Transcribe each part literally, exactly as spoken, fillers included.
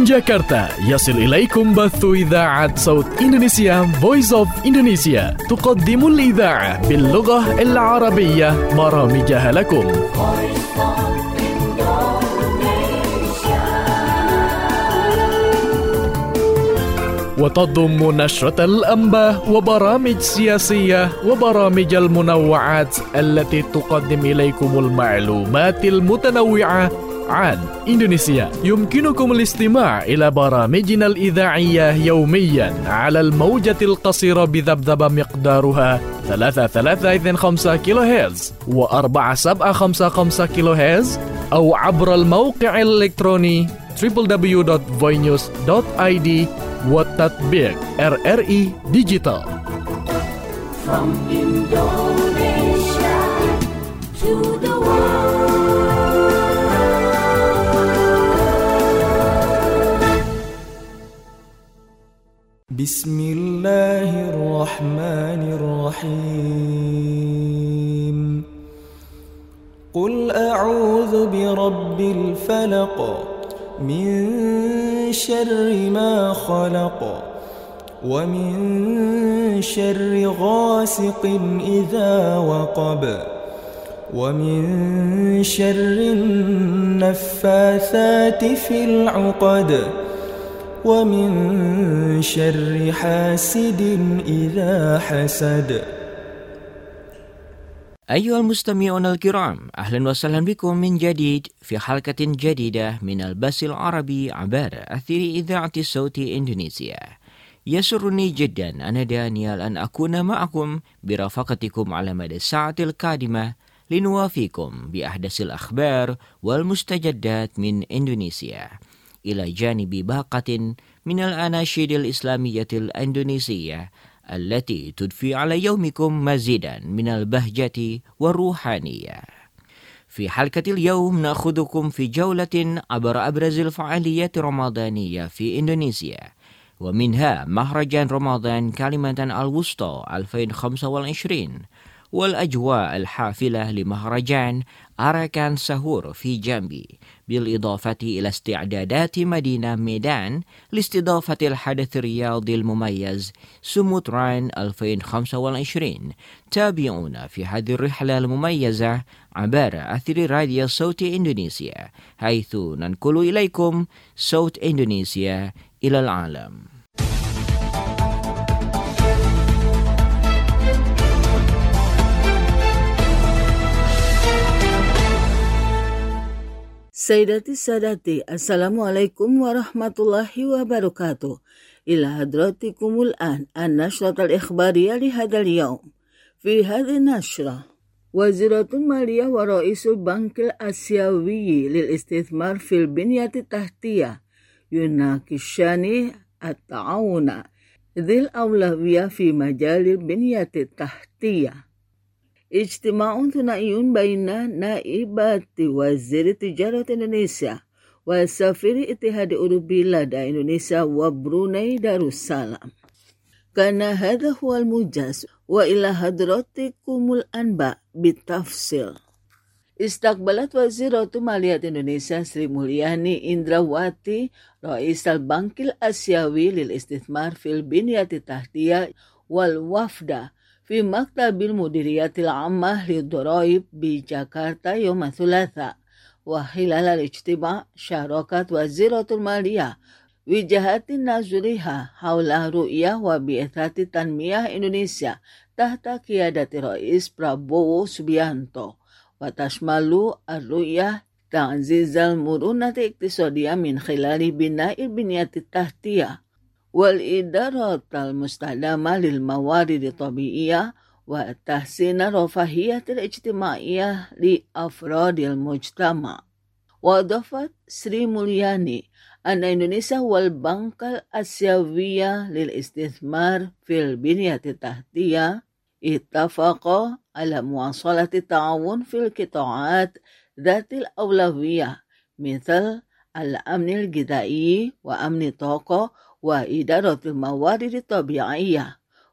من جاكرتا يصل إليكم بث إذاعة صوت إندونيسيا Voice of Indonesia تقدم الإذاعة باللغة العربية برامجها لكم. وتضم نشرة الأنباء وبرامج سياسية وبرامج المنوعات التي تقدم إليكم المعلومات المتنوعة عن إندونيسيا. يمكنكم الاستماع إلى برامجنا الإذاعية يوميا على الموجة القصيرة بذبذبة مقدارها ثلاثة ثلاثة اثنين خمسة كيلو هرتز وأربعة سبعة خمسة خمسة كيلو هرتز أو عبر الموقع الإلكتروني دبليو دبليو دبليو دوت voinews دوت آي دي وتطبيق إر إر إي Digital. From Indonesia to the world. بسم الله الرحمن الرحيم. قل أعوذ برب الفلق من شر ما خلق ومن شر غاسق إذا وقب ومن شر النفاثات في العقد ومن شر حاسد إذا حسد. أيها المستمعون الكرام، أهلا وسهلا بكم من جديد في حلقة جديدة من البث العربي عبر أثير إذاعة صوت إندونيسيا. يسرني جدا أنا دانيال أن أكون معكم برفقتكم على مدى الساعة القادمة لنوافيكم بأحدث الأخبار والمستجدات من إندونيسيا إلى جانب باقة من الأناشيد الإسلامية الإندونيسية التي تضفي على يومكم مزيدا من البهجة والروحانية. في حلقة اليوم نأخذكم في جولة عبر أبرز الفعاليات الرمضانية في إندونيسيا، ومنها مهرجان رمضان كلمة الوسطى ألفين وخمسة وعشرين والأجواء الحافلة لمهرجان أراكان سهور في جامبي، بالإضافة إلى استعدادات مدينة ميدان لاستضافة الحدث الرياضي المميز سوموتران ألفين وخمسة وعشرين. تابعونا في هذه الرحلة المميزة عبر أثير راديو صوت إندونيسيا، حيث ننقل إليكم صوت إندونيسيا إلى العالم. Sayyidati Sadati, Assalamualaikum warahmatullahi wabarakatuh. Ila hadratikumul an an-nashrat al-ikhbariyah li hadal yawm. Fi hadhi nashra, Waziratun Maliyah wa Ra'isul Bankil Asyawi lil istithmar fil binyati tahtiyah yunakishani at-ta'awuna dhil awlawiyah fi majalil binyati tahtiyah. Ijtima'un thuna'iyun baina naibati waziri tijarat Indonesia wa safiri Ittihadi Urubi lada Indonesia wa Brunei Darussalam. Kana hadha huwal mujaz wa ila hadratikumul anba bitafsil. Istaqbalat Waziratu Maliyat Indonesia Sri Mulyani Indrawati Raisal Bankil Asyawi lil istithmar fil binyati tahtiyah wal wafda في مكتب المديرية العامة للضرائب بجاكرتا يوم الثلاثاء. وخلال الاجتماع شاركت وزيرة المالية وجهات نظرها حول رؤية وبعثة تنمية إندونيسيا تحت قيادة رئيس برابوو سوبيانتو، وتشمل الرؤية تعزيز المرونة الاقتصادية من خلال بناء البنية التحتية والإدارة المستخدمة للموارد الطبيعية وتحسين الرفاهية الاجتماعية لأفراد المجتمع. وأضافت سري مولياني أن إندونيسيا والبنك الآسيوي للاستثمار في البنية التحتية اتفقا على مواصلة التعاون في القطاعات ذات الأولوية مثل الأمن الغذائي وأمن الطاقة وإدارة الموارد الطبيعية.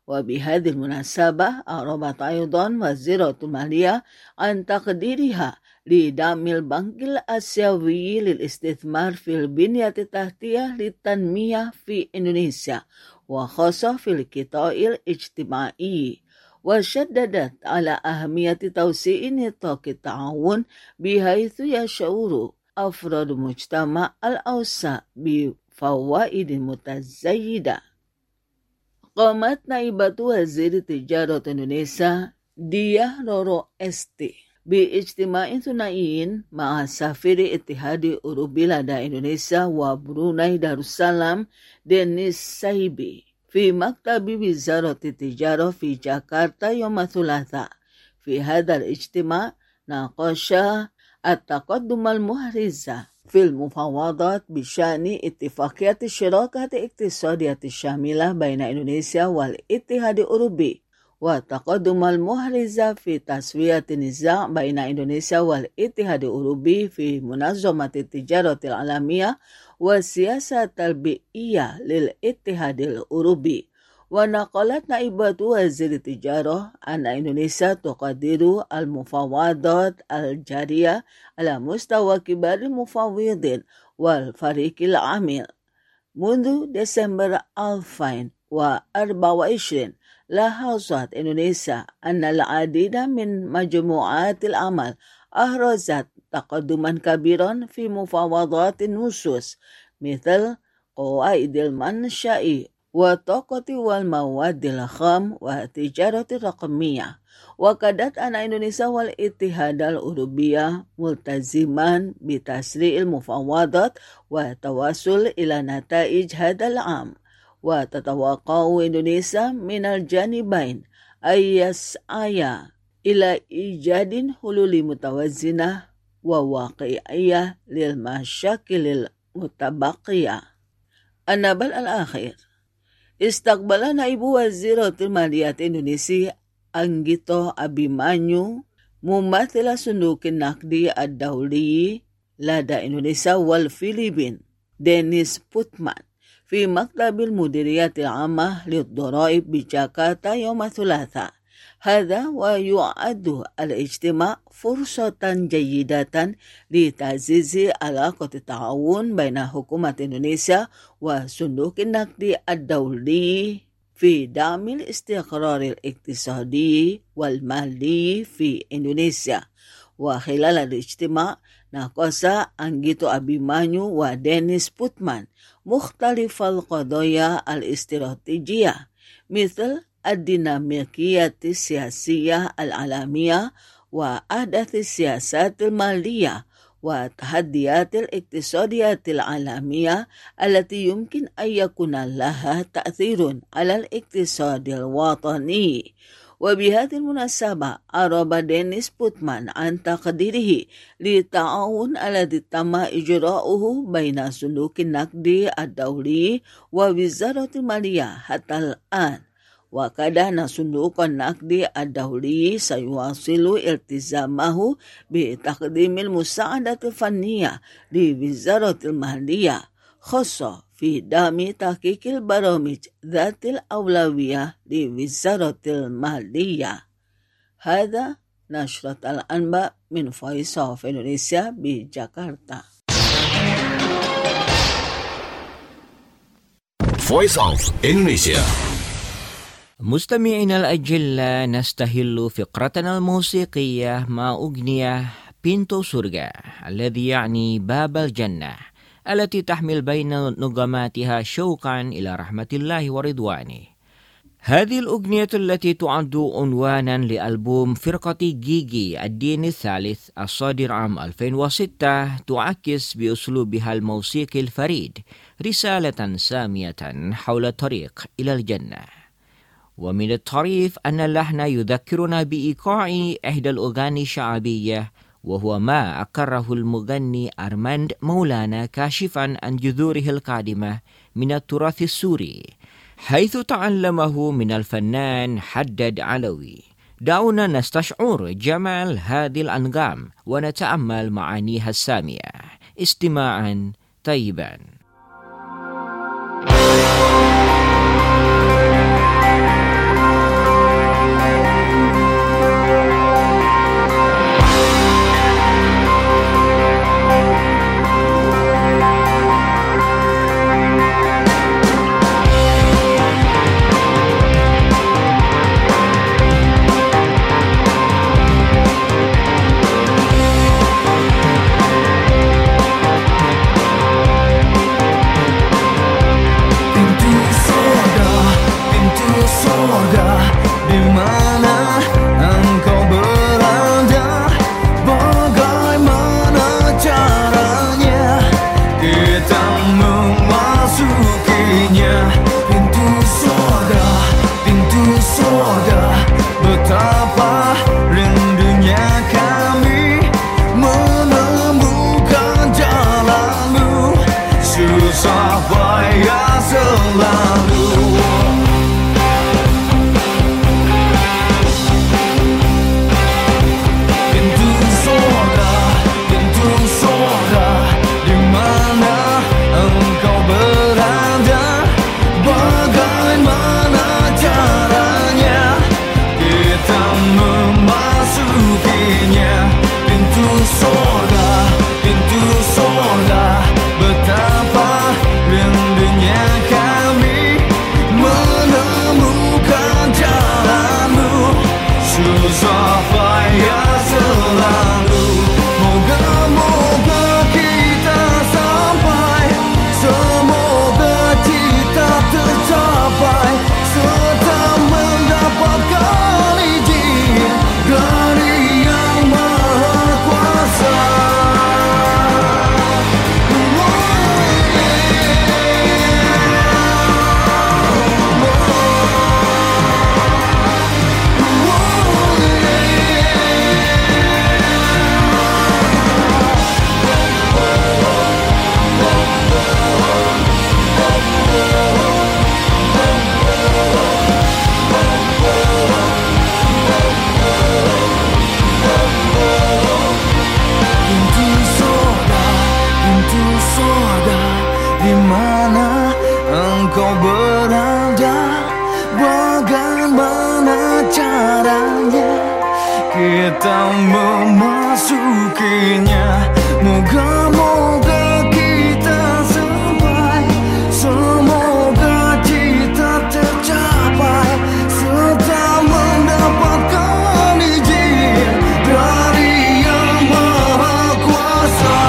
وبهذه المناسبة أعربت أيضا وزيرة المالية عن تقديرها لدعم البنك الآسيوي للاستثمار في البنية التحتية للتنمية في إندونيسيا وخاصة في القطاع الاجتماعي، وشددت على أهمية توسيع نطاق التعاون بحيث يشعر أفراد المجتمع الأوسع بفوائد متزايدة. قامت نائبة وزير تجارة إندونيسيا ديا رورو استي باجتماع ثنائي مع سفير اتحاد أوروبي لدى إندونيسيا وبروناي دارussalam دينيس سايبي في مكتب وزارة التجارة في جاكرتا يوم الثلاثاء. في هذا الاجتماع ناقش التقدم المحرز في المفاوضات بشأن اتفاقية الشراكة الاقتصادية الشاملة بين إندونيسيا والاتحاد الأوروبي، والتقدم المحرز في تسوية النزاع بين إندونيسيا والاتحاد الأوروبي في منظمة التجارة العالمية والسياسة البيئية للاتحاد الأوروبي. ونقلت نائبة وزير التجارة أن إندونيسيا تقدر المفاوضات الجارية على مستوى كبار المفاوضين والفريق العامل. منذ ديسمبر ألفين وأربعة وعشرين لاحظت إندونيسيا أن العديد من مجموعات العمل أحرزت تقدما كبيرا في مفاوضات النصوص مثل قواعد المنشأ والطاقة والمواد الخام والتجارة الرقمية. وكادت أن إندونيسيا والاتحاد الأوروبي ملتزمان بتسريع المفاوضات والتوصل إلى نتائج هذا العام، وتتوقع إندونيسيا من الجانبين أن يسعيا إلى إيجاد حلول متوازنة وواقعية للمشاكل المتبقية. النبل الأخير، استقبل نائب وزيرة المالية إندونيسيا أنجيتو أبيمانيو ممثل صندوق النقد الدولي لدى إندونيسيا والفلبين دينيس بوتمان في مكتب المديرية العامة للضرائب بجاكرتا يوم الثلاثاء. هذا ويعد الاجتماع فرصة جيدة لتعزيز علاقة التعاون بين حكومة إندونيسيا وصندوق النقد الدولي في دعم الاستقرار الاقتصادي والمالي في إندونيسيا. وخلال الاجتماع ناقش أنجيتو أبيمانيو ودينيس بوتمان مختلف القضايا الاستراتيجية مثل الديناميكية السياسية العالمية وأحداث السياسات المالية والتحديات الاقتصادية العالمية التي يمكن أن يكون لها تأثير على الاقتصاد الوطني. وبهذه المناسبة أعرب دينيس بوتمان عن تقديره للتعاون الذي تم إجراؤه بين صندوق النقد الدولي ووزارة المالية حتى الآن، وكان صندوق النقد الدولي سيواصل التزامه بتقديم المساعدة الفنية لوزارة المالية خاصة في دعم تحقيق البرامج ذات الأولوية لوزارة المالية. هذا نشرة الأنباء من Voice of Indonesia بجاكرتا. Voice of Indonesia. مستمعينا الأجلاء، نستهل فقرتنا الموسيقية مع أغنية بينتو سورجا الذي يعني باب الجنة، التي تحمل بين نغماتها شوقا إلى رحمة الله ورضوانه. هذه الأغنية التي تعد عنوانا لألبوم فرقة جيجي الدين الثالث الصادر عام ألفين وستة تعكس بأسلوبها الموسيقي الفريد رسالة سامية حول الطريق إلى الجنة. ومن الطريف أن اللحن يذكرنا بإيقاع إحدى الأغاني الشعبية، وهو ما أقره المغني أرماند مولانا كاشفا عن جذوره القادمة من التراث السوري، حيث تعلمه من الفنان حداد علوي. دعونا نستشعر جمال هذه الأنغام ونتأمل معانيها السامية. استماعا طيبا. di mana engkau berada, bagaimana caranya kita memasukinya. Pintu surga, pintu surga, betapa rindunya kami menemukan jalanmu, susah payah selalu. Pintu surga, pintu surga, di mana engkau berada, bagaimana caranya kita memasukinya. Pintu surga, pintu surga, betapa rindunya kami menemukan jalanmu, susah payah selalu. Moga-moga kita sampai, semoga cita tercapai, serta mendapatkan izin dari Yang Maha Kuasa. Pintu surga, pintu surga, di mana engkau berada, bagaimana caranya kita memasukinya. Moga-moga kita sampai, semoga cita tercapai, serta mendapatkan izin dari Yang Maha Kuasa.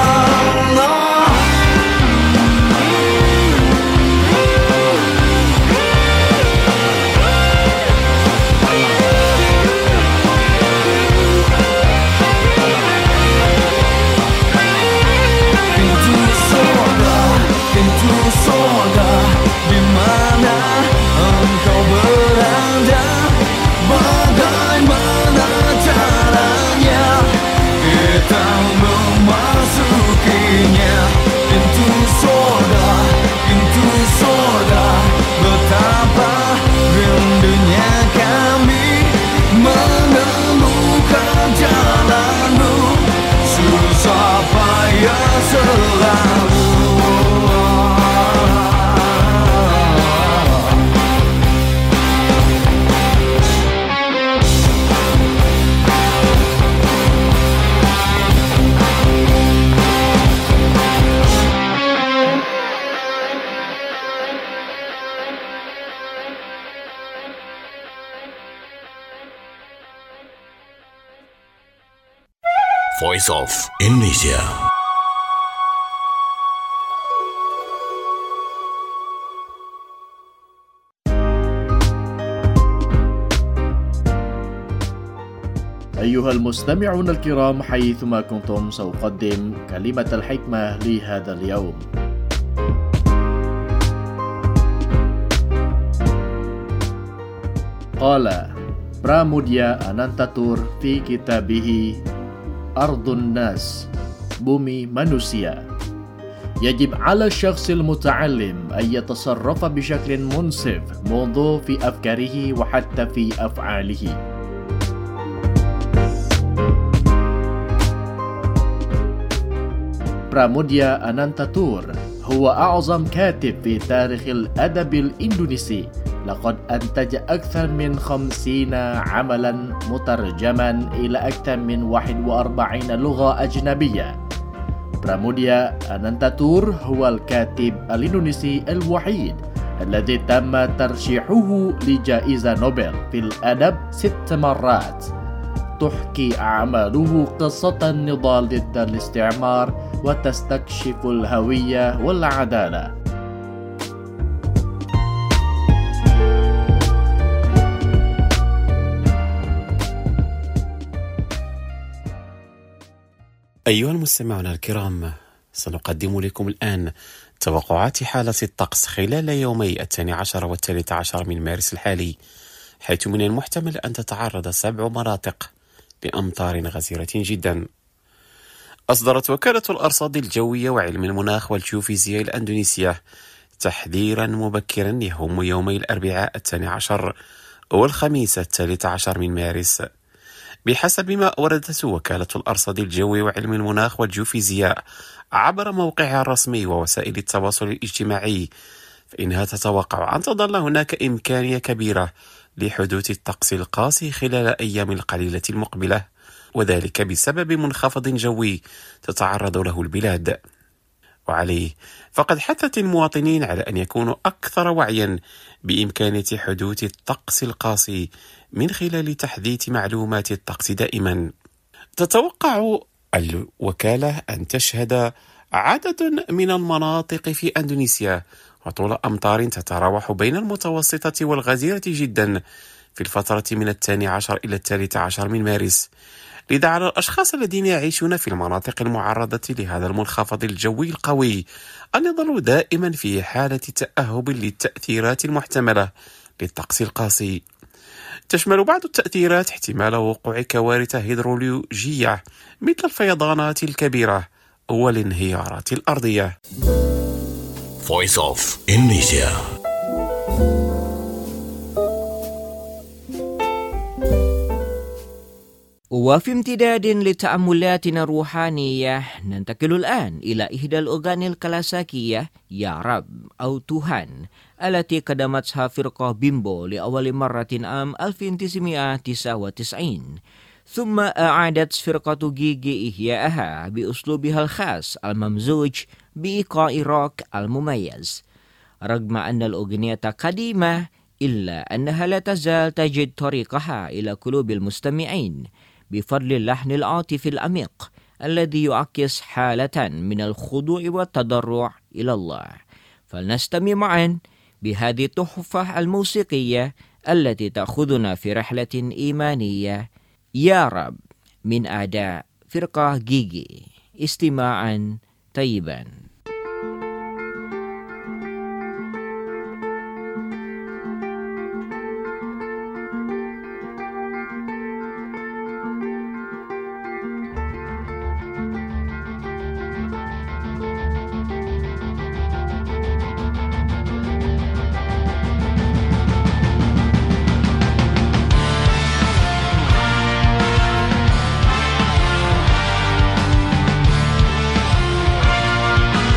Pintu surga, pintu surga, di mana engkau berada, bagaimana caranya kita memasukinya. Pintu surga, pintu surga, betapa rindunya kami menemukan jalanmu, susah payah selalu. Voice of Indonesia. أيها المستمعون الكرام حيثما كنتم سأقدم كلمة الحكمة لهذا اليوم. قال براموديا أنانتاتور في كتابه أرض الناس، بومي manusia. يجب على الشخص المتعلم أن يتصرف بشكل منصف منذ في أفكاره وحتى في أفعاله. براموديا أنانتاتور هو أعظم كاتب في تاريخ الأدب الإندونيسي. لقد أنتج أكثر من خمسين عملا مترجما إلى أكثر من واحد وأربعين لغة أجنبية. براموديا أنانتاتور هو الكاتب الإندونيسي الوحيد الذي تم ترشيحه لجائزة نوبل في الأدب ست مرات. تحكي أعماله قصة النضال ضد الاستعمار وتستكشف الهوية والعدالة. أيها المستمعون الكرام، سنقدم لكم الآن توقعات حالة الطقس خلال يومي الثاني عشر والثالث عشر من مارس الحالي، حيث من المحتمل أن تتعرض سبع مناطق لأمطار غزيرة جدا. أصدرت وكالة الأرصاد الجوية وعلم المناخ والجيوفيزياء الأندونيسية تحذيرا مبكرا يهم يومي الأربعاء الثاني عشر والخميس الثالث عشر من مارس. بحسب ما أوردته وكالة الأرصاد الجوي وعلم المناخ والجيوفيزياء عبر موقعها الرسمي ووسائل التواصل الاجتماعي، فإنها تتوقع أن تظل هناك إمكانية كبيرة لحدوث الطقس القاسي خلال الأيام القليلة المقبلة، وذلك بسبب منخفض جوي تتعرض له البلاد. وعليه فقد حثت المواطنين على أن يكونوا أكثر وعيا بإمكانية حدوث الطقس القاسي من خلال تحديث معلومات الطقس دائما. تتوقع الوكالة أن تشهد عدد من المناطق في أندونيسيا هطول أمطار تتراوح بين المتوسطة والغزيرة جدا في الفترة من الثاني عشر إلى الثالث عشر من مارس. لذا على الأشخاص الذين يعيشون في المناطق المعرضة لهذا المنخفض الجوي القوي أن يظلوا دائما في حالة تأهب للتأثيرات المحتملة للطقس القاسي. تشمل بعض التأثيرات احتمال وقوع كوارث هيدرولوجية مثل الفيضانات الكبيرة والانهيارات الأرضية. Voice of Indonesia. وفي امتداد لتأملاتنا الروحانية ننتقل الآن إلى إحدى الأغاني الكلاسيكية يا رب أو توهان التي قدمتها فرقة بيمبو لأول مرة عام ألف وتسعمائة وتسعة وتسعين، ثم أعادت فرقة جيجي إحياءها بأسلوبها الخاص الممزوج بإيقاع روك المميز. رغم أن الأغنية قديمة إلا أنها لا تزال تجد طريقها إلى قلوب المستمعين بفضل اللحن العاطفي العميق الذي يعكس حالة من الخضوع والتضرع إلى الله. فلنستمع معا بهذه التحفة الموسيقية التي تأخذنا في رحلة إيمانية، يا رب، من أداء فرقة جيجي. استماعا طيبا. Thank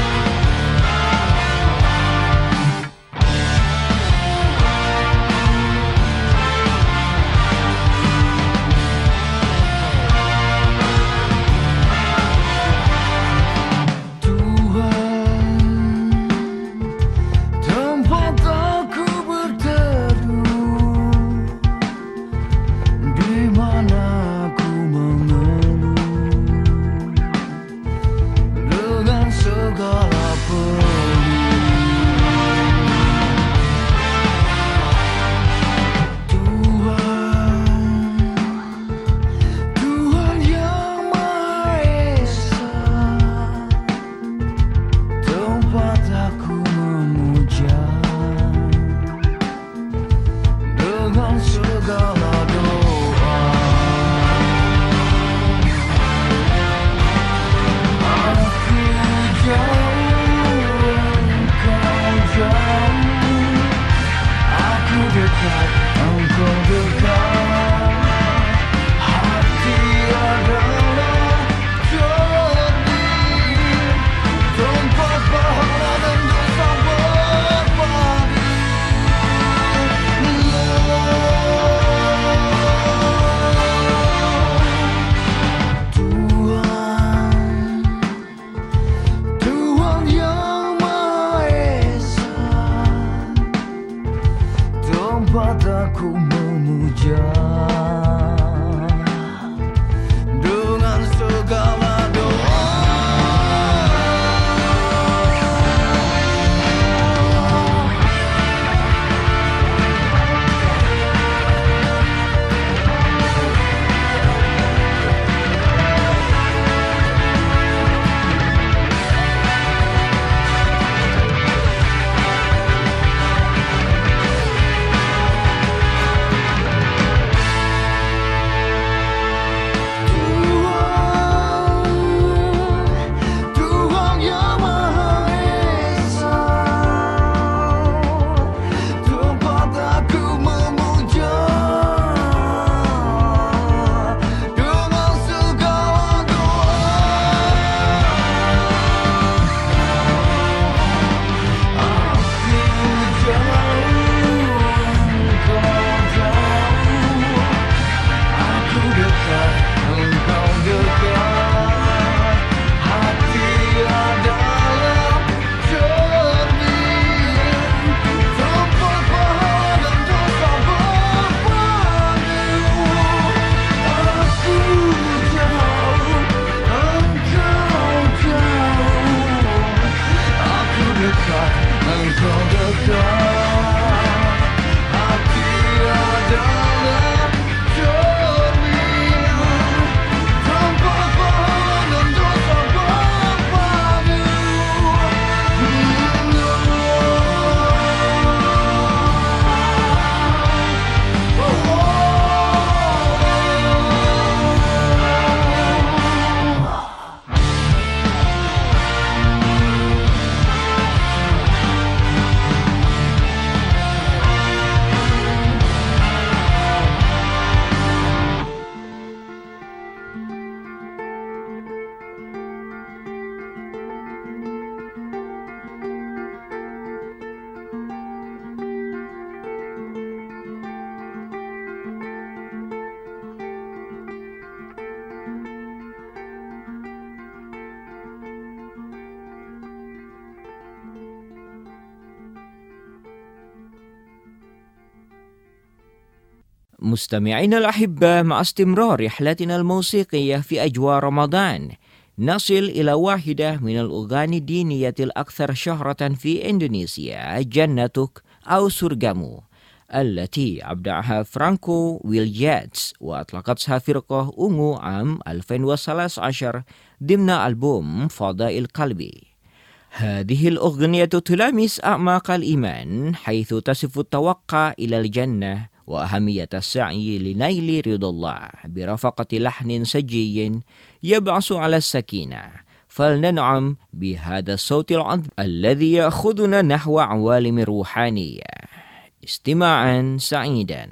مستمعينا الأحبة، مع استمرار رحلتنا الموسيقية في أجواء رمضان، نصل إلى واحدة من الأغاني الدينية الأكثر شهرة في إندونيسيا، جنتك أو سرجمو، التي أبدعها فرانكو ويلجاتس وأطلقتها فرقة أونغو عام ألفين وثلاثة عشر ضمن ألبوم فضائل قلبي. هذه الأغنية تلامس أعماق الإيمان، حيث تصف التوقع إلى الجنة وأهمية السعي لنيل رضا الله برفقة لحن سجي يبعث على السكينة. فلننعم بهذا الصوت العذب الذي يأخذنا نحو عوالم روحانية. استماعا سعيدا.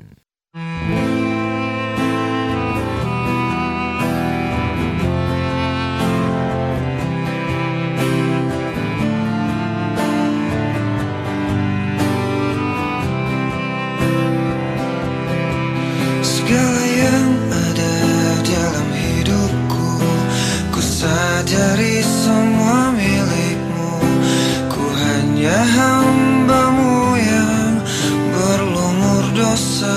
Segala yang ada dalam hidupku, ku sadari semua milikmu. Ku hanya hambamu yang berlumur dosa.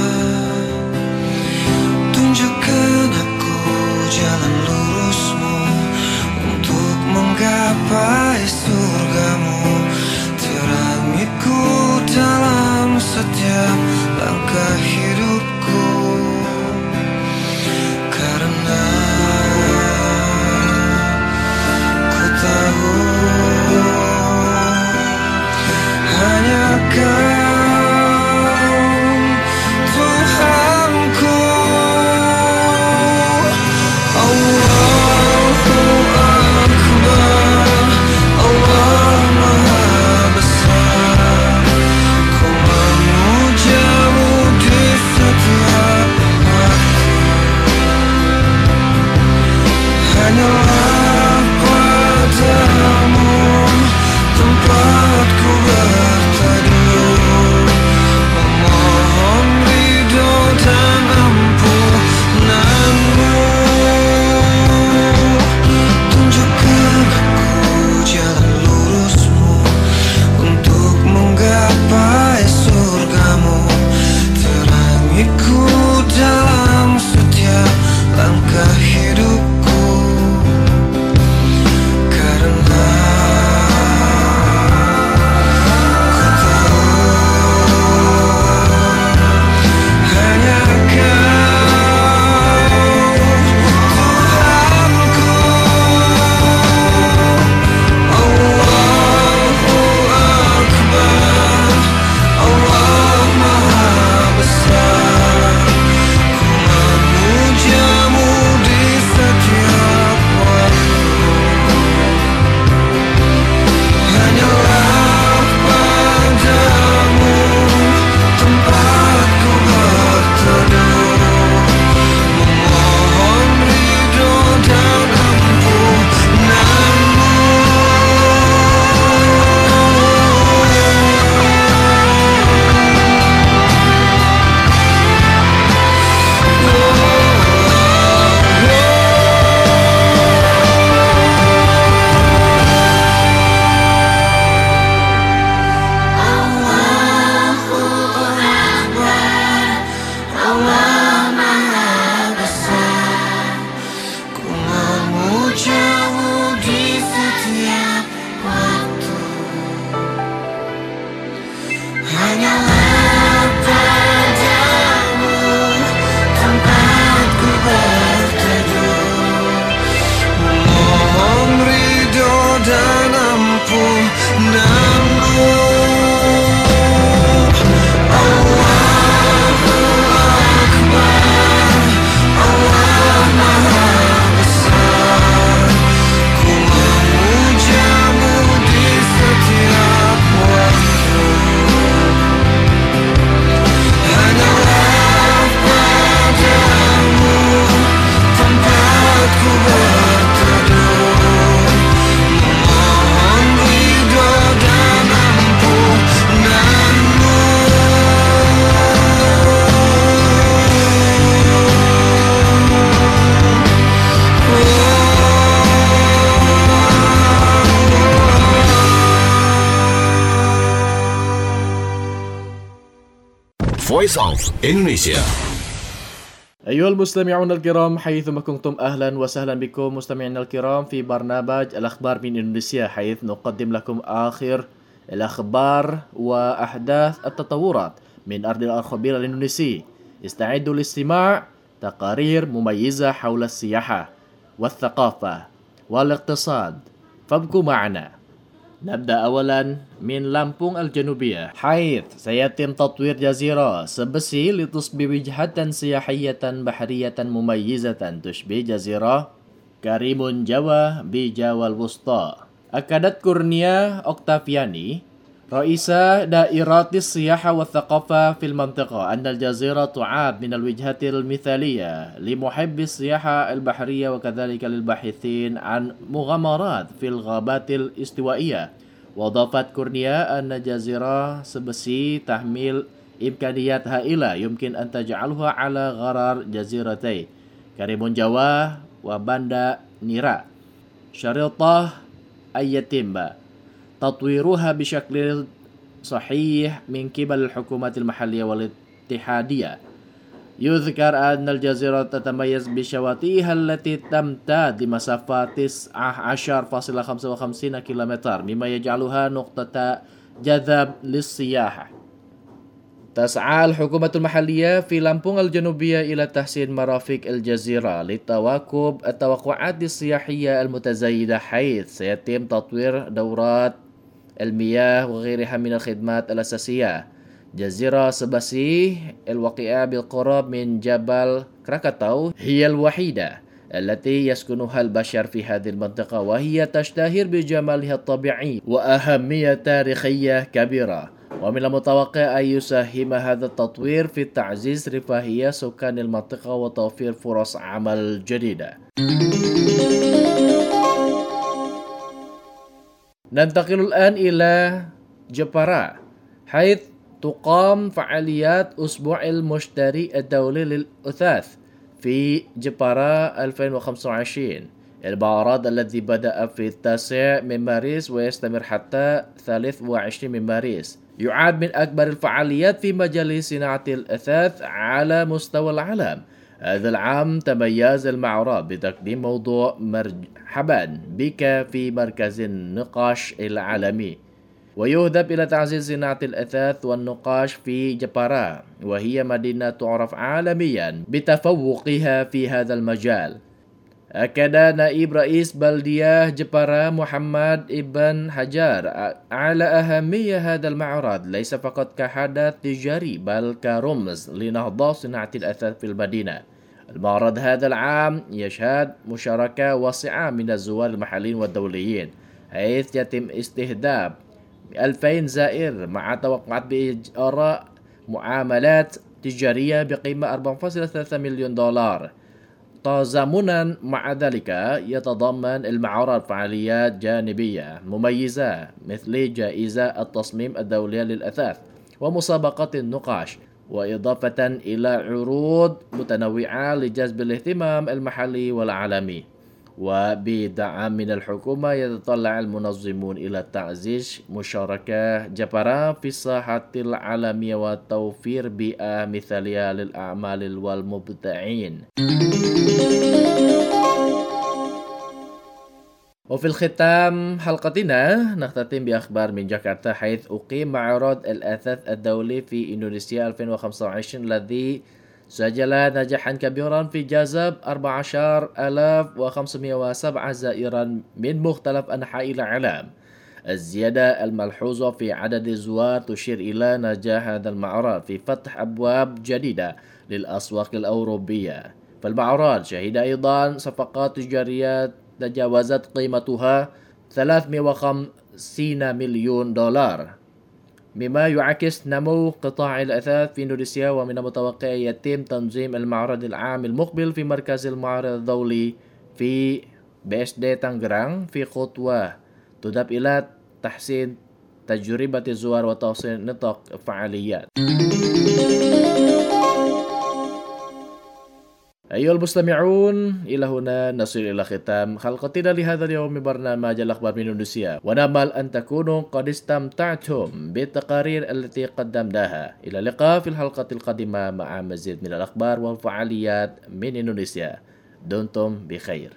Tunjukkan aku jalan lurusmu untuk menggapai surgamu. Terangiku dalam setiap langkah hidupku. Karena ku tahu hanya Kau Tuhanku. Allahu Akbar, Allah Maha Besar. Ku memujamu di setiap waktu. Hanyalah padamu tempatku berteduh, memohon ridho dan ampunanmu. Tunjukkan aku jalan lurusmu untuk menggapai surgamu. Terangiku dalam setiap langkah hidupku. Karena ku tahu hanya Kau Tuhanku. Allahu Akbar, Allah Maha Besar. Ku memujamu di setiap waktu. Hanyalah padamu tempatku berteduh, memohon ridho dan ampunanmu. Allah Maha Besar. Ku memujamu di setiap waktu. Hanyalah padamu tempatku berteduh, memohon ridho dan ampunanmu. Allahu Akbar, Allah Maha Besar. Ku memujamu di setiap waktu. Hanyalah padamu tempatku berteduh, memohon ridho dan ampunanmu. Voice of Indonesia. أيها المستمعون الكرام حيثما كنتم أهلا وسهلا بكم مستمعينا الكرام في برنامج الأخبار من إندونيسيا، حيث نقدم لكم آخر الأخبار وأحداث التطورات من أرض الأرخبيل الإندونيسي. استعدوا لاستماع تقارير مميزة حول السياحة والثقافة والاقتصاد، فابقوا معنا. نبدأ أولا من لامبونغ الجنوبية، حيث سيتم تطوير جزيرة سبسي لتصبح وجهة سياحية بحرية مميزة تشبه جزيرة كاريمون جاوا بجاوا الوسطى. أكدت كورنيا أوكتافياني رئيسة دائرة السياحة والثقافة في المنطقة أن الجزيرة تعد من الوجهات المثالية لمحبي السياحة البحرية وكذلك للباحثين عن مغامرات في الغابات الاستوائية. وأضافت كورنيا أن جزيرة سبسي تحمل إمكانيات هائلة يمكن أن تجعلها على غرار جزيرتي كاريمون جاوا وباندا نيرا. شريطة أن يتم تطويرها بشكل صحيح من قبل الحكومات المحلية والاتحادية. يذكر أن الجزيرة تتميز بشواطئها التي تمتد لمسافة تسعة عشر فاصلة خمسة وخمسين كيلومتر، مما يجعلها نقطة جذب للسياحة. تسعى الحكومة المحلية في لامبونغ الجنوبية إلى تحسين مرافق الجزيرة لتواكب التوقعات السياحية المتزايدة، حيث سيتم تطوير دورات المياه وغيرها من الخدمات الأساسية. جزيرة سبسي الواقعة بالقرب من جبل كراكاتاو هي الوحيدة التي يسكنها البشر في هذه المنطقة، وهي تشتهر بجمالها الطبيعي وأهمية تاريخية كبيرة. ومن المتوقع أن يساهم هذا التطوير في تعزيز رفاهية سكان المنطقة وتوفير فرص عمل جديدة. ننتقل الآن إلى جبارا، حيث تقام فعاليات أسبوع المشتري الدولي للأثاث في جبارا ألفين وخمسة وعشرين. المعرض الذي بدأ في التاسع من مارس ويستمر حتى ثالث وعشرين من مارس يعد من أكبر الفعاليات في مجال صناعة الأثاث على مستوى العالم. هذا العام تميز المعرض بتقديم موضوع مرحبا بك في مركز النقاش العالمي، ويهدف إلى تعزيز صناعة الأثاث والنقاش في جبارا، وهي مدينة تعرف عالميا بتفوقها في هذا المجال. أكد نائب رئيس بلدية جبارا محمد ابن حجار على أهمية هذا المعرض ليس فقط كحدث تجاري بل كرمز لنهضة صناعة الأثاث في المدينة. المعرض هذا العام يشهد مشاركة واسعة من الزوار المحليين والدوليين، حيث يتم استهداف ألفين زائر مع توقعات بإجراء معاملات تجارية بقيمة أربعة فاصلة ثلاثة مليون دولار. تضامنا مع ذلك يتضمن المعرض فعاليات جانبية مميزة مثل جائزة التصميم الدولية للأثاث ومسابقة النقاش، وإضافة إلى عروض متنوعة لجذب الاهتمام المحلي والعالمي. وبدعم من الحكومة يتطلع المنظمون إلى تعزيز مشاركة جبارا في الساحة العالمية وتوفير بيئة مثالية للأعمال والمبدعين. وفي الختام حلقتنا نختتم بأخبار من جاكرتا، حيث أقيم معرض الأثاث الدولي في إندونيسيا ألفين وخمسة وعشرين الذي سجل نجاحا كبيرا في جذب أربعة عشر ألف وخمسمائة وسبعة زائرا من مختلف أنحاء العالم. الزيادة الملحوظة في عدد الزوار تشير إلى نجاح هذا المعرض في فتح أبواب جديدة للأسواق الأوروبية. فالمعرض شهد أيضا صفقات تجارية تجاوزت قيمتها ثلاثمائة وخمسين مليون دولار، مما يعكس نمو قطاع الأثاث في إندونيسيا. ومن المتوقع يتم تنظيم المعرض العام المقبل في مركز المعرض الدولي في بي إس دي تانجرang في خطوة تهدف إلى تحسين تجربة الزوار وتوسيع نطاق الفعاليات. أيها المستمعون، إلى هنا نصل إلى ختام حلقتنا لهذا اليوم من برنامج الأخبار من إندونيسيا، ونأمل أن تكونوا قد استمتعتم بالتقارير التي قدمناها. إلى اللقاء في الحلقة القادمة مع مزيد من الأخبار والفعاليات من إندونيسيا. دمتم بخير.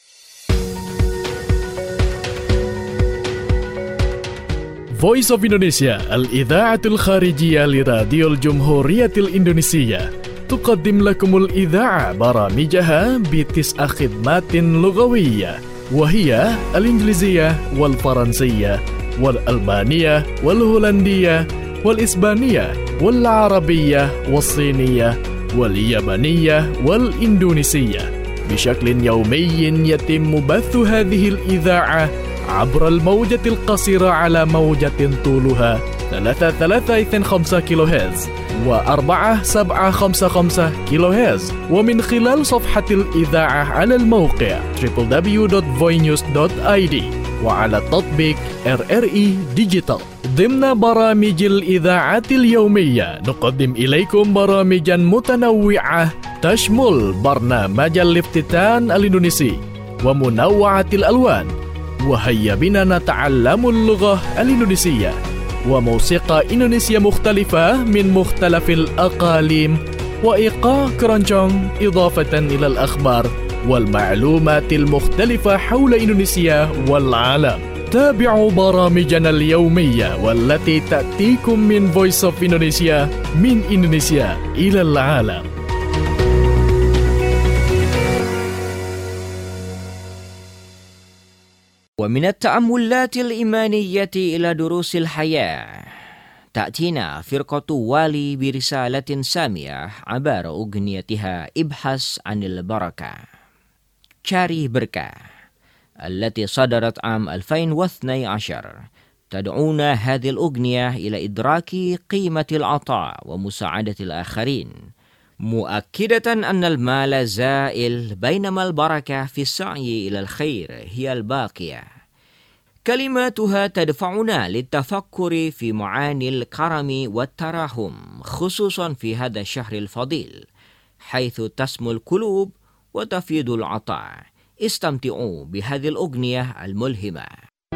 Voice of Indonesia, الإذاعة الخارجية لراديو الجمهورية الإندونيسية، تقدم لكم الإذاعة برامجها بتسع خدمات لغوية، وهي الإنجليزية والفرنسية والألبانية والهولندية والإسبانية والعربية والصينية واليابانية والإندونيسية. بشكل يومي يتم بث هذه الإذاعة عبر الموجة القصيرة على موجة طولها ثلاثة ثلاثة اثنين خمسة كيلو هرتز وأربعة سبعة خمسة خمسة كيلو هرتز، ومن خلال صفحة الإذاعة على الموقع دبليو دبليو دبليو دوت فوي نيوز دوت آي دي وعلى تطبيق آر آر إي ديجيتال. ضمن برامج الإذاعة اليومية نقدم إليكم برامجا متنوعة تشمل برنامج الافتتان الإندونيسي ومنوعة الألوان، وهيا بنا نتعلم اللغة الإندونيسية، وموسيقى إندونيسيا مختلفة من مختلف الأقاليم، وإيقاع كرونجونج، إضافة إلى الأخبار والمعلومات المختلفة حول إندونيسيا والعالم. تابعوا برامجنا اليومية والتي تأتيكم من Voice of Indonesia، من إندونيسيا إلى العالم. ومن التأملات الإيمانية إلى دروس الحياة، تأتينا فرقة والي برسالة سامية عبر أغنيتها ابحث عن البركة، cari berkah، التي صدرت عام ألفين واثني عشر. تدعونا هذه الأغنية إلى إدراك قيمة العطاء ومساعدة الآخرين، مؤكدة أن المال زائل بينما البركة في السعي إلى الخير هي الباقية. كلماتها تدفعنا للتفكر في معاني الكرم والتراحم، خصوصا في هذا الشهر الفضيل حيث تسمو القلوب وتفيض العطاء. استمتعوا بهذه الأغنية الملهمة.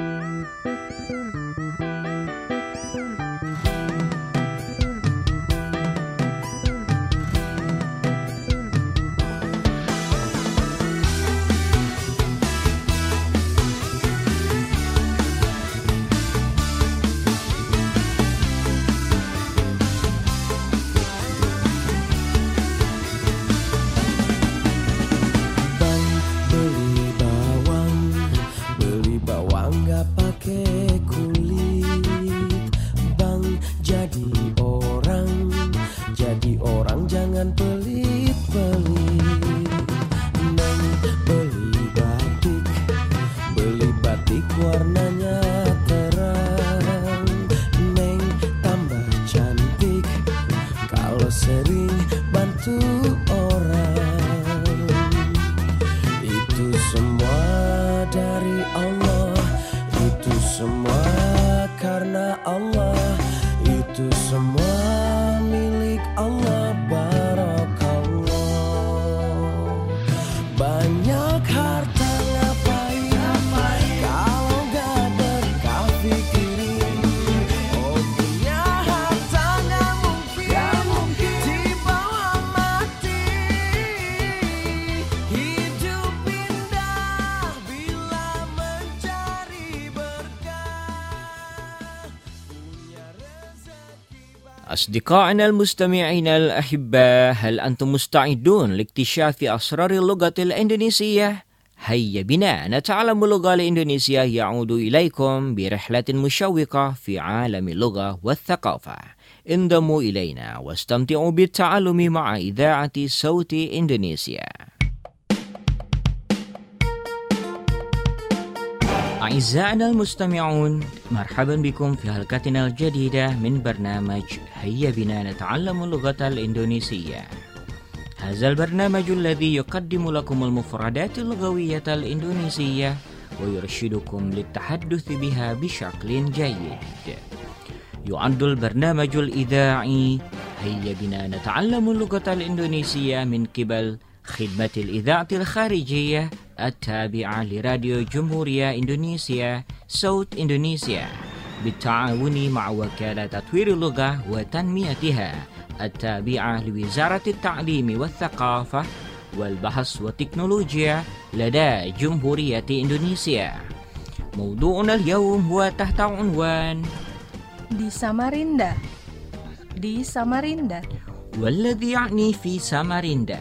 أصدقائنا المستمعين الأحباء، هل أنتم مستعدون لاكتشاف أسرار اللغة الإندونيسية؟ هيا بنا نتعلم اللغة الإندونيسية يعود إليكم برحلة مشوقة في عالم اللغة والثقافة. انضموا إلينا واستمتعوا بالتعلم مع إذاعة صوت إندونيسيا. أعزائنا المستمعون، مرحبا بكم في حلقتنا الجديدة من برنامج هيا بنا نتعلم اللغة الإندونيسية. هذا البرنامج الذي يقدم لكم المفردات اللغوية الإندونيسية ويرشدكم للتحدث بها بشكل جيد. يعد البرنامج الإذاعي هيا بنا نتعلم اللغة الإندونيسية من قبل خدمة الإذاعة الخارجية التابعة لراديو جمهورية إندونيسيا صوت إندونيسيا بالتعاون مع وكالة تطوير اللغة وتنميتها التابعة لوزارة التعليم والثقافة والبحث والتكنولوجيا لدى جمهورية إندونيسيا. موضوعنا اليوم هو تحت عنوان Di Samarinda. Di Samarinda. والذي يعني في ساماريندا.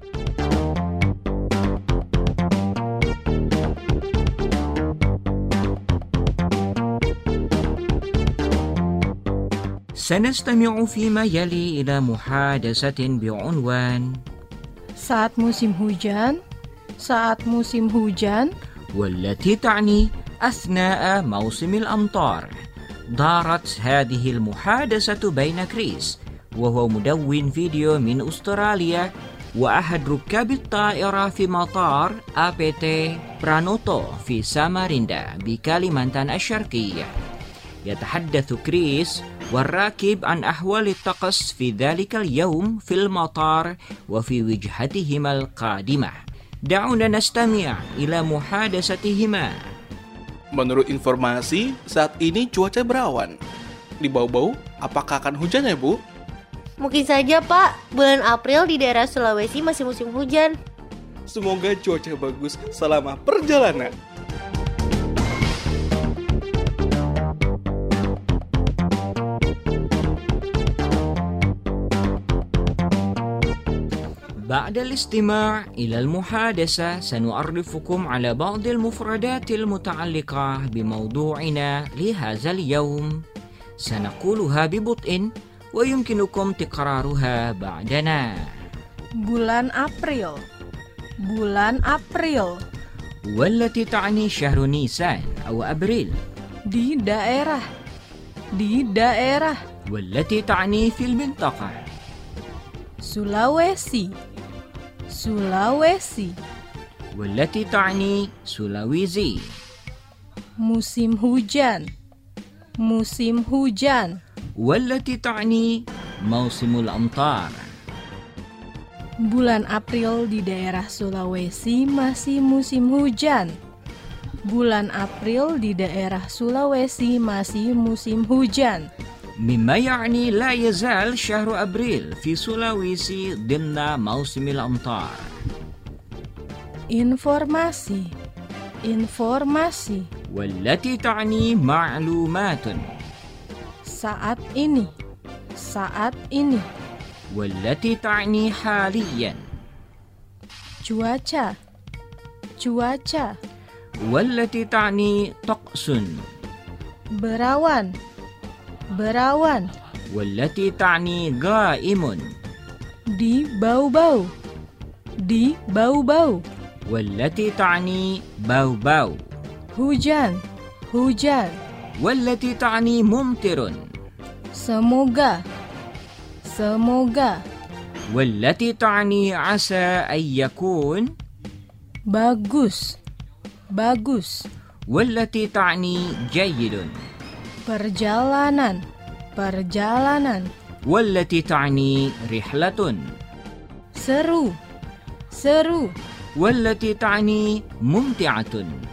سنستمع فيما يلي إلى محادثة بعنوان Saat musim hujan, saat musim hujan, والتي تعني أثناء موسم الأمطار. دارت هذه المحادثة بين كريس وهو مدون فيديو من أستراليا وأحد ركاب الطائرة في مطار A P T برانوتو في ساماريندا بكاليمانتان الشرقية. يتحدث كريس والراكب عن أحوال الطقس في ذلك اليوم في المطار وفي وجهتهما القادمة. دعونا نستمع إلى محادثتهما. Menurut informasi, saat ini cuaca berawan. Di Bau-Bau, apakah akan hujan ya, Bu? Mungkin saja, Pak. Bulan April di daerah Sulawesi masih musim hujan. Semoga cuaca bagus selama perjalanan. بعد الاستماع إلى المحادثة سنعرفكم على بعض المفردات المتعلقة بموضوعنا لهذا اليوم. سنقولها ببطء ويمكنكم تكرارها بعدنا. bulan April. Bulan April. والتي تعني شهر نيسان أو أبريل. Di daerah. Di daerah. والتي تعني في المنطقة. Sulawesi. Sulawesi. والتي تعني سلاويزي. Musim hujan. Musim hujan. والتي تعني موسم الأمطار. Bulan April di daerah Sulawesi masih musim hujan. Bulan April di daerah Sulawesi masih musim hujan. مما يعني لا يزال شهر أبريل في سولاويسي ضمن موسم الأمطار. Informasi. Informasi. والتي تعني معلومات. Saat ini. Saat ini. والتي تعني حاليا. Cuaca. Cuaca. والتي تعني طقس. Berawan. Berawan. والتي تعني غائم. Di bau-bau. Di bau-bau. والتي تعني باو-باو. Hujan. Hujan. والتي تعني ممطر. Semoga. Semoga. والتي تعني عسى أن يكون. Bagus. Bagus. والتي تعني جيد. Perjalanan. Perjalanan. والتي تعني رحلة. Seru. Seru. والتي تعني ممتعة.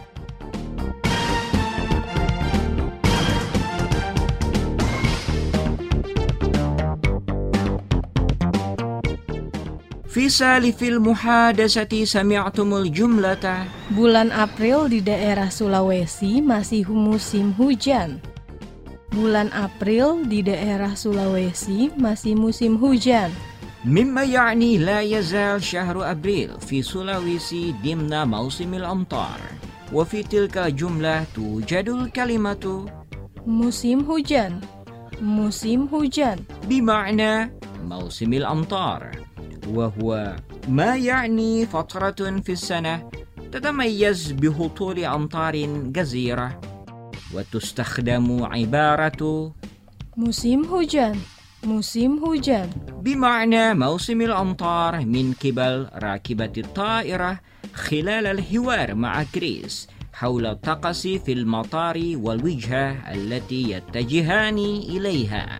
في سالف المحادثة سمعتم الجملة Bulan April di daerah Sulawesi masih musim hujan. Bulan April di daerah Sulawesi masih musim hujan. مما يعني لا يزال شهر أبريل في سولاويسي ضمن موسم الأمطار. وفي تلك الجملة توجد الكلمة Musim hujan. Musim hujan. بمعنى موسم الأمطار، وهو ما يعني فترة في السنة تتميز بهطول أمطار غزيرة. وتستخدم عبارة Musim hujan. Musim hujan. بمعنى موسم الأمطار من قبل راكبة الطائرة خلال الحوار مع كريس حول الطقس في المطار والوجهة التي يتجهان إليها.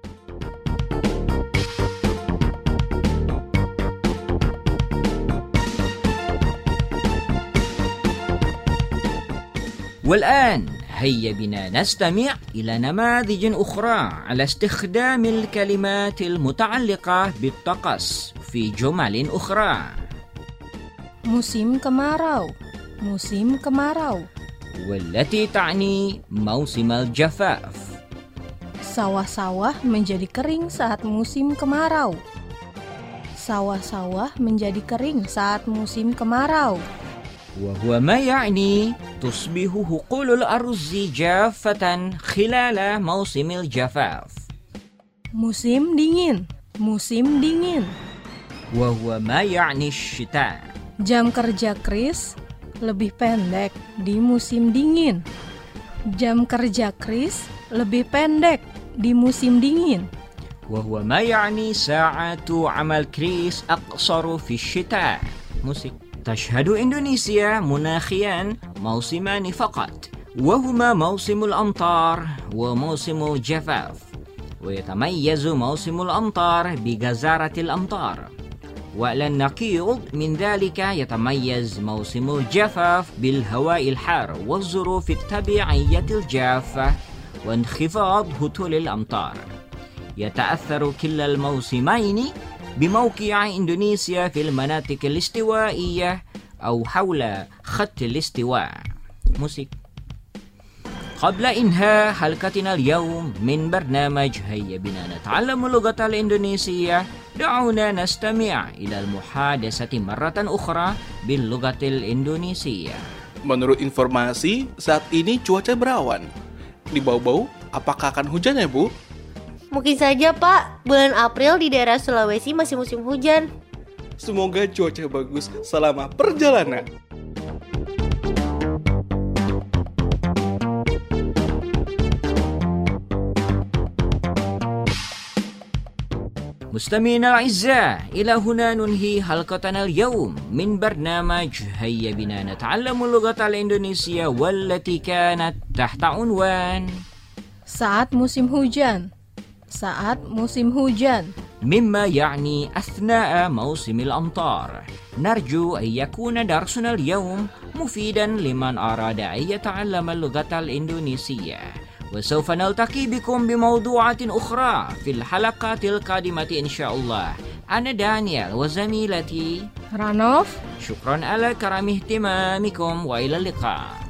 والآن هيا بنا نستمع إلى نماذج أخرى على استخدام الكلمات المتعلقة بالطقس في جمل أخرى. Musim kemarau. Musim kemarau. والتي تعني موسم الجفاف. Sawah-sawah menjadi kering saat musim kemarau. Sawah-sawah menjadi kering saat musim kemarau. وهو ما يعني تصبح حقول الأرز جافة خلال موسم الجفاف. Musim dingin. Musim dingin. وهو ما يعني الشتاء. Jam kerja Kris lebih pendek di musim dingin. Jam kerja Kris lebih pendek di musim dingin. وهو ما يعني ساعة عمل كريس أقصر في الشتاء. موسيقى. تشهد إندونيسيا مناخيا موسمان فقط، وهما موسم الأمطار وموسم الجفاف. ويتميز موسم الأمطار بجزارة الأمطار، وعلى النقيض من ذلك يتميز موسم الجفاف بالهواء الحار والظروف الطبيعية الجافة وانخفاض هطول الأمطار. يتأثر كلا الموسمين بموقع إندونيسيا في المناطق الاستوائية أو حول خط الاستواء. موسيقى. قبل إنهاء حلقتنا اليوم من برنامج هيا بنا نتعلم اللغة الإندونيسية، دعونا نستمع إلى المحادثة مرة أخرى باللغة الإندونيسية. Menurut informasi, saat ini cuaca berawan. Di Bau-Bau, apakah akan hujan ya, Bu? Mungkin saja, Pak. Bulan April di daerah Sulawesi masih musim hujan. Semoga cuaca bagus selama perjalanan. مستمعينا الأعزاء، إلى هنا ننهي حلقتنا اليوم من برنامج هيا بنا نتعلم اللغة الإندونيسية، والتي كانت تحت عنوان Saat musim hujan. Saat musim hujan. مما يعني أثناء موسم الأمطار. نرجو أن يكون درسنا اليوم مفيدا لمن أراد أن يتعلم اللغة الإندونيسية، وسوف نلتقي بكم بموضوعات أخرى في الحلقات القادمة إن شاء الله. أنا دانيال وزميلتي Ranof. شكرا على كرم اهتمامكم، وإلى اللقاء.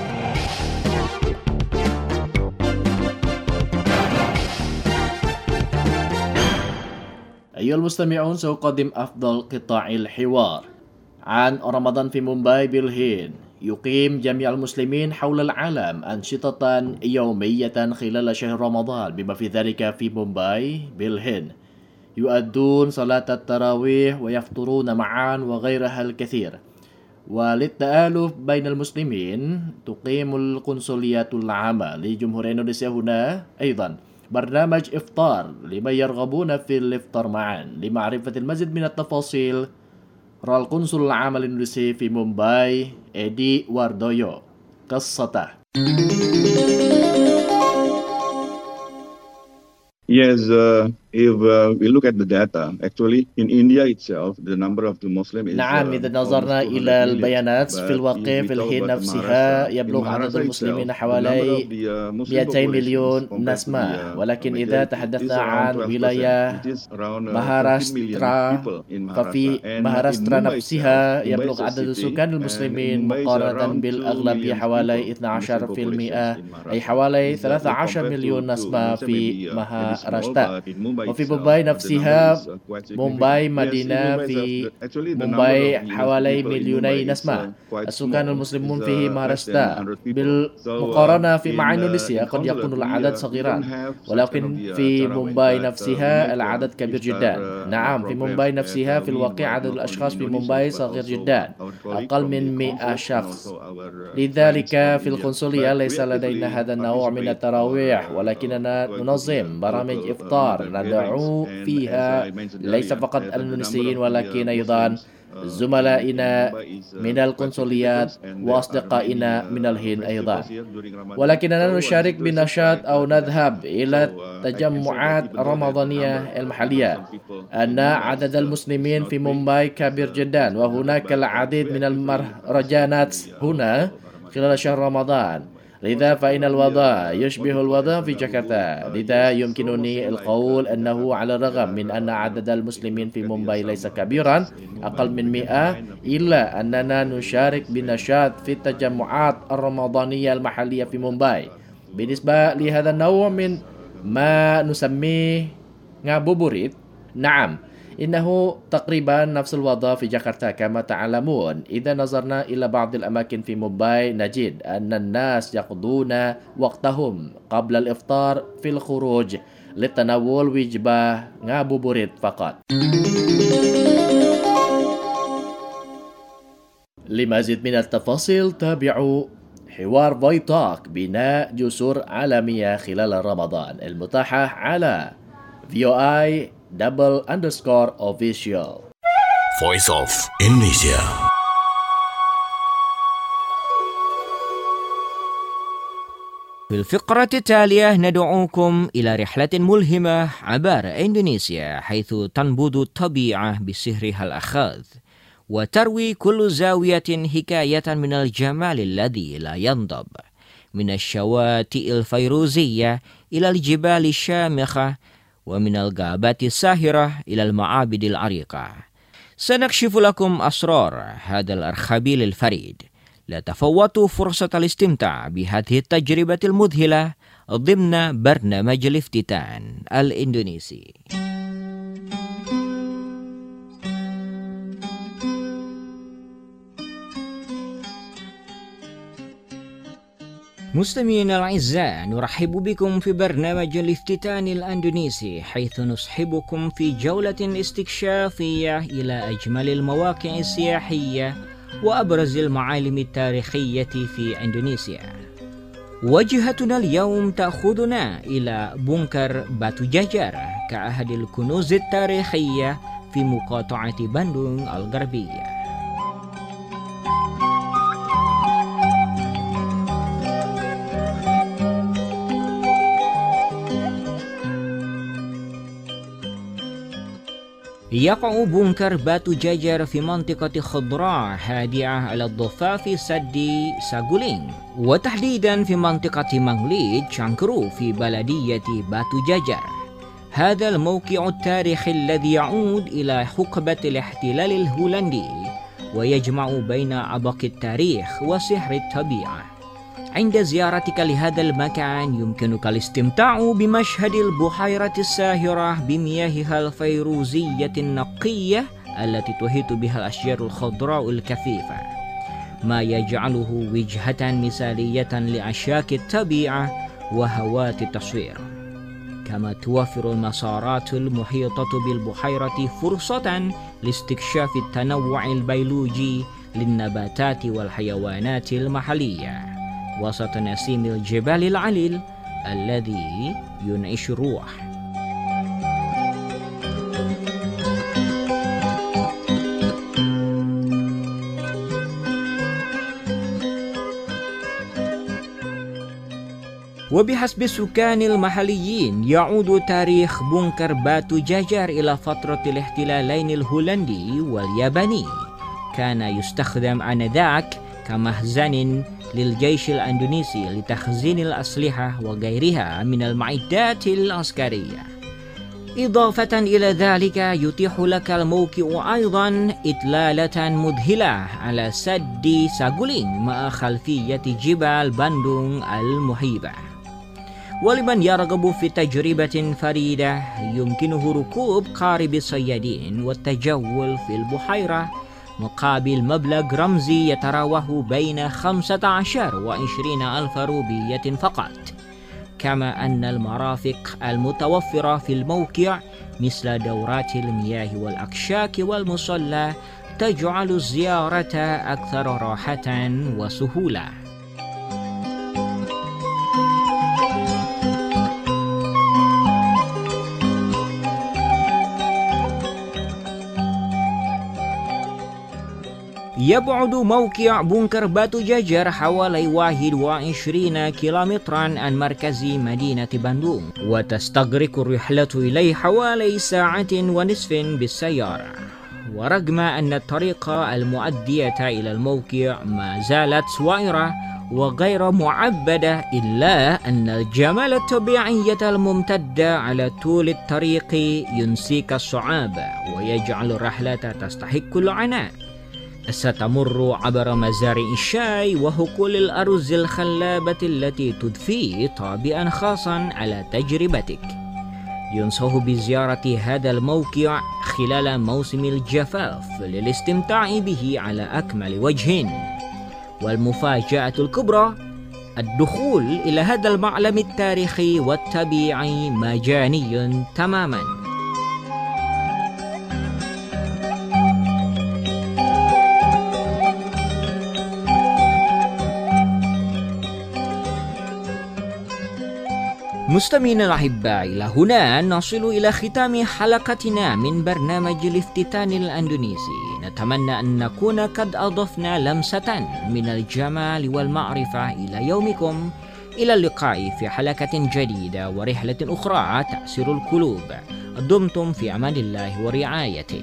أيها المستمعون، سأقدم أفضل قطاع الحوار عن رمضان في مومباي بالهند. يقيم جميع المسلمين حول العالم أنشطة يومية خلال شهر رمضان، بما في ذلك في مومباي بالهند. يؤدون صلاة التراويح ويفطرون معا وغيرها الكثير. وللتآلف بين المسلمين تقيم القنصلية العامة لجمهورية إندونيسيا هنا أيضا برنامج إفطار لمن يرغبون في الإفطار معا. لمعرفة المزيد من التفاصيل، رأى القنصل العام الإندونيسي في مومباي إدي واردويو قصته. Yes, uh, if uh, we look at the data, actually in India itself, the number of the Muslim is نعم، إذا نظرنا إلى البيانات في الواقع في الهند نفسها يبلغ عدد المسلمين حوالي مئتين مليون نسمة. ولكن إذا تحدثنا عن ولاية مهاراشترا، ففي مهاراشترا نفسها يبلغ عدد السكان المسلمين مقارنة بالأغلبية حوالي اثني عشر بالمئة، أي حوالي ثلاثة عشر مليون نسمة في مهاراشترا. وفي مومباي نفسها، مومباي مدينة في مومباي حوالي مليوني نسمة. السكان المسلمون فيه مهاراشترا بالمقارنة في مع إندونيسيا قد يكون العدد صغيرا، ولكن في مومباي نفسها العدد كبير جدا. نعم، في مومباي نفسها في الواقع عدد الأشخاص في مومباي صغير جدا، أقل من مئة شخص. لذلك في القنصلية ليس لدينا هذا النوع من التراويح، ولكننا ننظم برامج إفطار ندعو فيها ليس فقط الإندونيسيين ولكن أيضا زملائنا من القنصليات وأصدقائنا من الهند أيضا. ولكننا نشارك بنشاط أو نذهب إلى تجمعات رمضانية المحلية. أن عدد المسلمين في مومباي كبير جدا، وهناك العديد من المهرجانات هنا خلال شهر رمضان، لذا فإن الوضع يشبه الوضع في جاكرتا. لذا يمكنني القول أنه على الرغم من أن عدد المسلمين في مومباي ليس كبيرا أقل من مئة، إلا أننا نشارك بنشاط في التجمعات الرمضانية المحلية في مومباي. بالنسبة لهذا النوع من ما نسميه ngabuburit، نعم إنه تقريبا نفس الوضع في جاكرتا كما تعلمون. إذا نظرنا إلى بعض الأماكن في مومباي نجد أن الناس يقضون وقتهم قبل الإفطار في الخروج لتناول وجبة ngabuburit فقط. لمزيد من التفاصيل تابعوا حوار فويتوك بناء جسور عالمية خلال رمضان المتاحة على في او اي double underscore official. Voice of Indonesia. في الفقرة التالية ندعوكم إلى رحلة ملهمة عبر إندونيسيا، حيث تنبض الطبيعة بسحرها الأخاذ، وتروي كل زاوية حكاية من الجمال الذي لا ينضب، من الشواطئ الفيروزية إلى الجبال الشامخة، ومن الغابات الساحرة إلى المعابد العريقة. سنكشف لكم أسرار هذا الأرخبيل الفريد. لا تفوتوا فرصة الاستمتاع بهذه التجربة المذهلة ضمن برنامج الافتتان الإندونيسي. مستمعينا الأعزاء، نرحب بكم في برنامج الافتتان الأندونيسي، حيث نصحبكم في جولة استكشافية إلى أجمل المواقع السياحية وأبرز المعالم التاريخية في إندونيسيا. وجهتنا اليوم تأخذنا إلى بونكر باتو جاجر كأحد الكنوز التاريخية في مقاطعة باندونغ الغربية. يقع بونكر باتو جاجر في منطقة خضراء هادئة على الضفاف سد ساغولينغ، وتحديدا في منطقة مانغليد شانكرو في بلدية باتو جاجر. هذا الموقع التاريخي الذي يعود إلى حقبة الاحتلال الهولندي ويجمع بين عبق التاريخ وسحر الطبيعة. عند زيارتك لهذا المكان يمكنك الاستمتاع بمشهد البحيرة الساهرة بمياهها الفيروزية النقية التي تحيط بها الأشجار الخضراء الكثيفة، ما يجعله وجهة مثالية لعشاق الطبيعة وهوات التصوير. كما توفر المسارات المحيطة بالبحيرة فرصة لاستكشاف التنوع البيولوجي للنباتات والحيوانات المحلية وسط نسيم الجبال العليل الذي ينعش الروح. وبحسب السكان المحليين يعود تاريخ بونكر باتو جاجر إلى فترة الاحتلالين الهولندي والياباني. كان يستخدم آنذاك كمخزن للجيش الأندونيسي لتخزين الأسلحة وغيرها من المعدات العسكرية. إضافة إلى ذلك يتيح لك الموقع أيضا إطلالة مذهلة على سد ساغولينغ مع خلفية جبال باندونغ المهيبة. ولمن يرغب في تجربة فريدة يمكنه ركوب قارب الصيادين والتجول في البحيرة مقابل مبلغ رمزي يتراوح بين خمسة عشر وعشرين ألف روبية فقط. كما أن المرافق المتوفرة في الموقع مثل دورات المياه والأكشاك والمصلى تجعل الزيارة أكثر راحة وسهولة. يبعد موقع بونكر باتو جاجر حوالي واحد وعشرين كيلومترا عن مركز مدينة باندونغ، وتستغرق الرحلة إليه حوالي ساعة ونصف بالسيارة. ورغم أن الطريق المؤدية إلى الموقع ما زالت وعرة وغير معبدة إلا أن الجمال الطبيعي الممتد على طول الطريق ينسيك الصعاب ويجعل الرحلة تستحق العناء. ستمر عبر مزارع الشاي وحقول الأرز الخلابة التي تضفي طابعا خاصا على تجربتك. ينصح بزيارة هذا الموقع خلال موسم الجفاف للاستمتاع به على أكمل وجه. والمفاجأة الكبرى الدخول إلى هذا المعلم التاريخي والطبيعي مجاني تماما. مستمعينا الأحباء، إلى هنا نصل إلى ختام حلقتنا من برنامج الافتتان الأندونيسي. نتمنى أن نكون قد أضفنا لمسة من الجمال والمعرفة إلى يومكم. إلى اللقاء في حلقة جديدة ورحلة أخرى تأسر القلوب. دمتم في أمان الله ورعايته.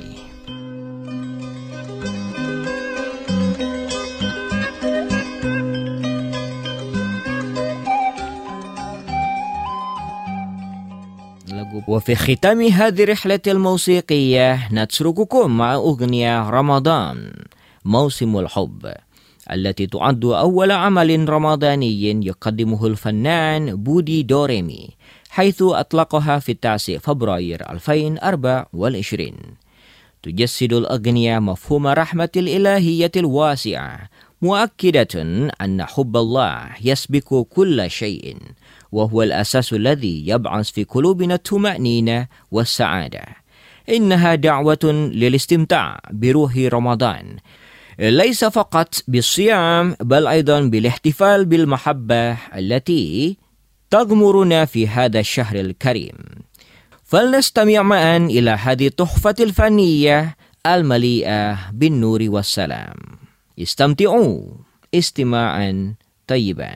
وفي ختام هذه الرحلة الموسيقية نترككم مع أغنية رمضان موسم الحب، التي تعد أول عمل رمضاني يقدمه الفنان بودي دوريمي، حيث أطلقها في التاسع فبراير ألفين وأربعة وعشرين. تجسد الأغنية مفهوم رحمة الإلهية الواسعة، مؤكدة أن حب الله يسبق كل شيء، وهو الأساس الذي يبعث في قلوبنا الطمأنينة والسعادة. إنها دعوة للاستمتاع بروح رمضان، ليس فقط بالصيام بل أيضا بالاحتفال بالمحبة التي تغمرنا في هذا الشهر الكريم. فلنستمع معا إلى هذه التحفة الفنية المليئة بالنور والسلام. استمتعوا استماعا طيبا.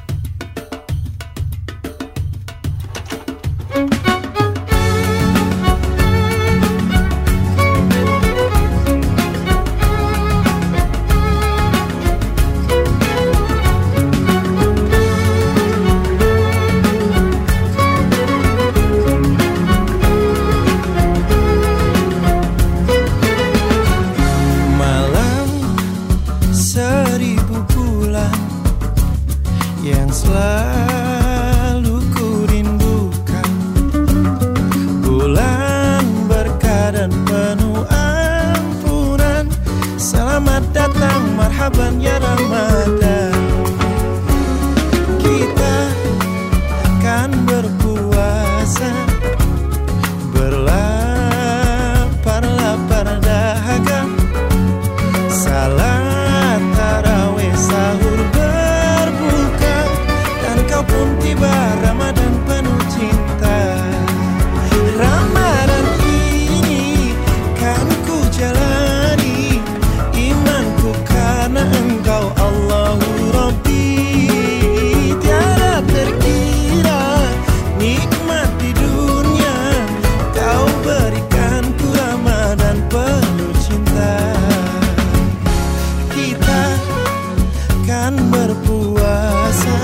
Selalu ku rindukan bulan berkah dan penuh ampunan. Selamat datang, marhaban ya Ramadan. Kita kan berpuasa, berlapar-lapar dahaga. Salat tarawih sahur berbuka, dan kau pun tiba Ramadan penuh cinta. Ramadan ini kan ku jalani imanku karena Engkau Allahu Rabbi. Tiada terkira nikmat di dunia Kau berikanku Ramadan penuh cinta. Kita kan berpuasa,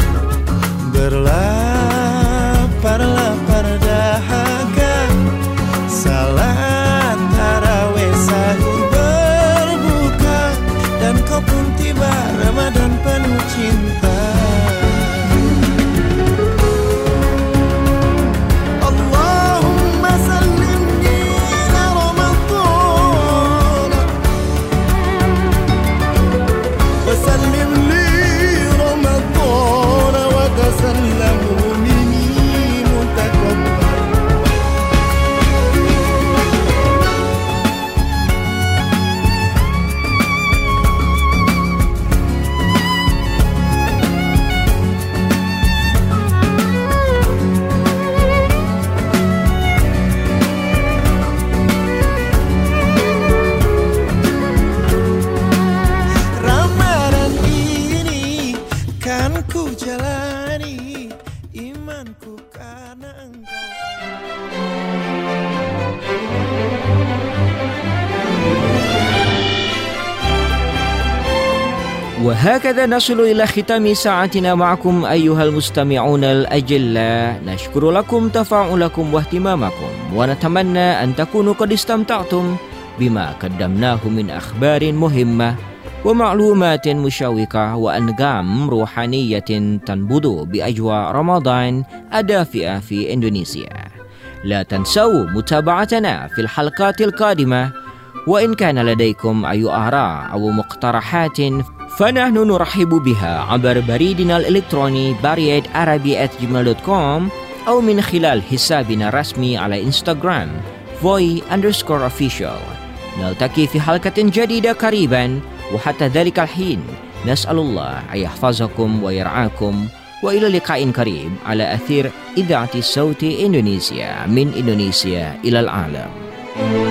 berlapar-lapar dahaga. Salat tarawih sahur berbuka, dan kau pun tiba Ramadan penuh cinta. Allahumma sallimni ila Ramadan wa sallim li Ramadan wa tasallamu Ramadan وهكذا نصل إلى ختام ساعتنا معكم أيها المستمعون الأجلاء. نشكر لكم تفاعلكم واهتمامكم ونتمنى أن تكونوا قد استمتعتم بما قدمناه من أخبار مهمة ومعلومات مشوقة وأنغام روحانية تنبض بأجواء رمضان الدافئة في إندونيسيا. لا تنسوا متابعتنا في الحلقات القادمة، وإن كان لديكم أي آراء أو مقترحات فنحن نرحب بها عبر بريدنا الإلكتروني barriad arabi at gmail dot com أو من خلال حسابنا الرسمي على إنستغرام voi underscore official. نلتقي في حلقة جديدة قريبا، وحتى ذلك الحين نسأل الله أن يحفظكم ويرعاكم، وإلى لقاء قريب على أثير إذاعة صوت إندونيسيا من إندونيسيا إلى العالم.